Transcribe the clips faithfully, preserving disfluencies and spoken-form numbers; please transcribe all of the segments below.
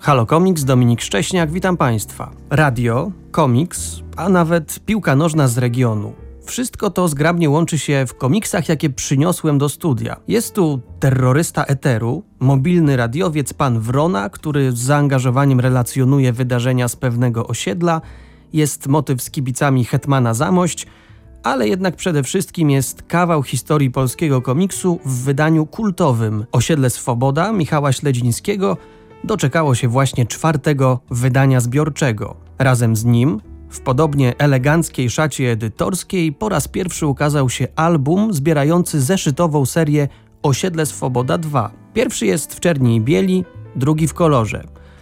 Halo Komiks, Dominik Szcześniak, witam Państwa. Radio, komiks, a nawet piłka nożna z regionu. Wszystko to zgrabnie łączy się w komiksach, jakie przyniosłem do studia. Jest tu terrorysta eteru, mobilny radiowiec pan Wrona, który z zaangażowaniem relacjonuje wydarzenia z pewnego osiedla, jest motyw z kibicami Hetmana Zamość, ale jednak przede wszystkim jest kawał historii polskiego komiksu w wydaniu kultowym. Osiedle Swoboda Michała Śledzińskiego doczekało się właśnie czwartego wydania zbiorczego. Razem z nim, w podobnie eleganckiej szacie edytorskiej, po raz pierwszy ukazał się album zbierający zeszytową serię Osiedle Swoboda dwa. Pierwszy jest w czerni i bieli, drugi w kolorze.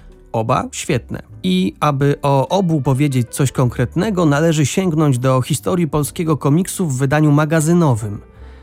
Oba świetne. I aby o obu powiedzieć coś konkretnego, należy sięgnąć do historii polskiego komiksu w wydaniu magazynowym.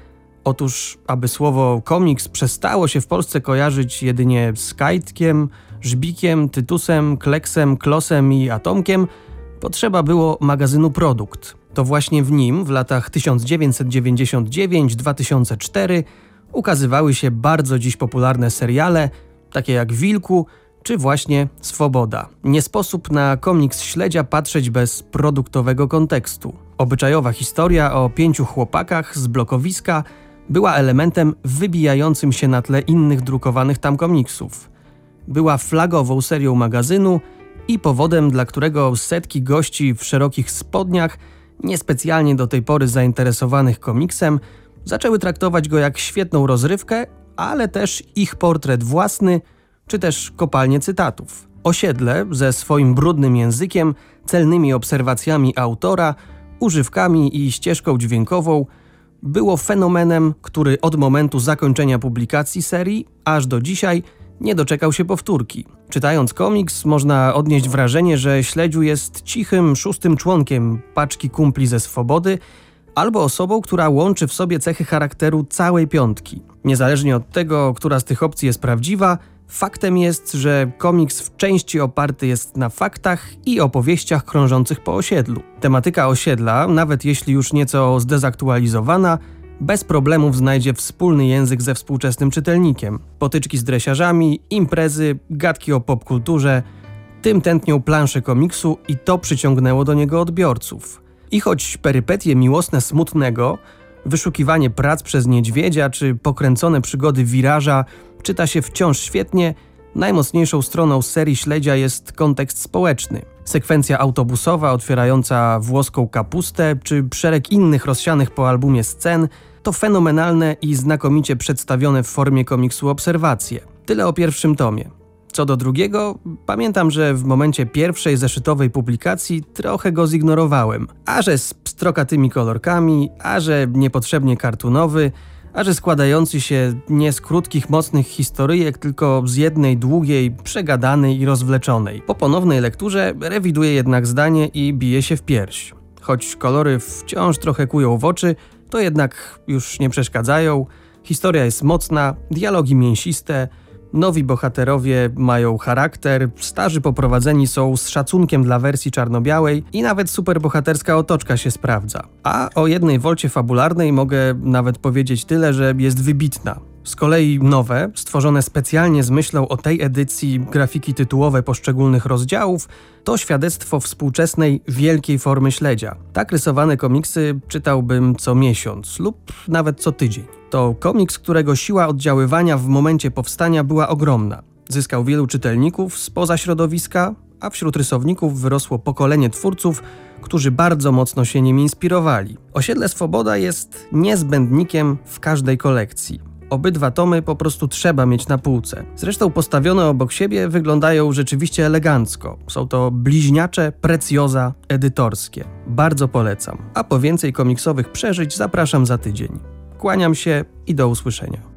Otóż, aby słowo komiks przestało się w Polsce kojarzyć jedynie z Kajtkiem, Żbikiem, Tytusem, Kleksem, Klosem i Atomkiem, potrzeba było magazynu Produkt. To właśnie w nim w latach tysiąc dziewięćset dziewięćdziesiąt dziewięć do dwa tysiące czwartego ukazywały się bardzo dziś popularne seriale, takie jak Wilku czy właśnie Swoboda. Nie sposób na komiks Śledzia patrzeć bez produktowego kontekstu. Obyczajowa historia o pięciu chłopakach z blokowiska była elementem wybijającym się na tle innych drukowanych tam komiksów. Była flagową serią magazynu i powodem, dla którego setki gości w szerokich spodniach, niespecjalnie do tej pory zainteresowanych komiksem, zaczęły traktować go jak świetną rozrywkę, ale też ich portret własny, czy też kopalnię cytatów. Osiedle ze swoim brudnym językiem, celnymi obserwacjami autora, używkami i ścieżką dźwiękową było fenomenem, który od momentu zakończenia publikacji serii aż do dzisiaj nie doczekał się powtórki. Czytając komiks można odnieść wrażenie, że Śledziu jest cichym, szóstym członkiem paczki kumpli ze Swobody albo osobą, która łączy w sobie cechy charakteru całej piątki. Niezależnie od tego, która z tych opcji jest prawdziwa, faktem jest, że komiks w części oparty jest na faktach i opowieściach krążących po osiedlu. Tematyka osiedla, nawet jeśli już nieco zdezaktualizowana, bez problemów znajdzie wspólny język ze współczesnym czytelnikiem. Potyczki z dresiarzami, imprezy, gadki o popkulturze, tym tętnią plansze komiksu i to przyciągnęło do niego odbiorców. I choć perypetie miłosne Smutnego, wyszukiwanie prac przez niedźwiedzia czy pokręcone przygody Wiraża czyta się wciąż świetnie, najmocniejszą stroną serii Śledzia jest kontekst społeczny. Sekwencja autobusowa otwierająca włoską kapustę czy szereg innych rozsianych po albumie scen to fenomenalne i znakomicie przedstawione w formie komiksu obserwacje. Tyle o pierwszym tomie. Co do drugiego, pamiętam, że w momencie pierwszej zeszytowej publikacji trochę go zignorowałem. A że z pstrokatymi kolorkami, a że niepotrzebnie kartunowy, a że składający się nie z krótkich, mocnych historyjek, tylko z jednej długiej, przegadanej i rozwleczonej. Po ponownej lekturze rewiduję jednak zdanie i biję się w pierś. Choć kolory wciąż trochę kują w oczy, to jednak już nie przeszkadzają. Historia jest mocna, dialogi mięsiste, nowi bohaterowie mają charakter, starzy poprowadzeni są z szacunkiem dla wersji czarno-białej i nawet superbohaterska otoczka się sprawdza. A o jednej wolcie fabularnej mogę nawet powiedzieć tyle, że jest wybitna. Z kolei nowe, stworzone specjalnie z myślą o tej edycji grafiki tytułowe poszczególnych rozdziałów, to świadectwo współczesnej, wielkiej formy Śledzia. Tak rysowane komiksy czytałbym co miesiąc lub nawet co tydzień. To komiks, którego siła oddziaływania w momencie powstania była ogromna. Zyskał wielu czytelników spoza środowiska, a wśród rysowników wyrosło pokolenie twórców, którzy bardzo mocno się nim inspirowali. Osiedle Swoboda jest niezbędnikiem w każdej kolekcji. Obydwa tomy po prostu trzeba mieć na półce. Zresztą postawione obok siebie wyglądają rzeczywiście elegancko. Są to bliźniacze precjoza edytorskie. Bardzo polecam. A po więcej komiksowych przeżyć zapraszam za tydzień. Kłaniam się i do usłyszenia.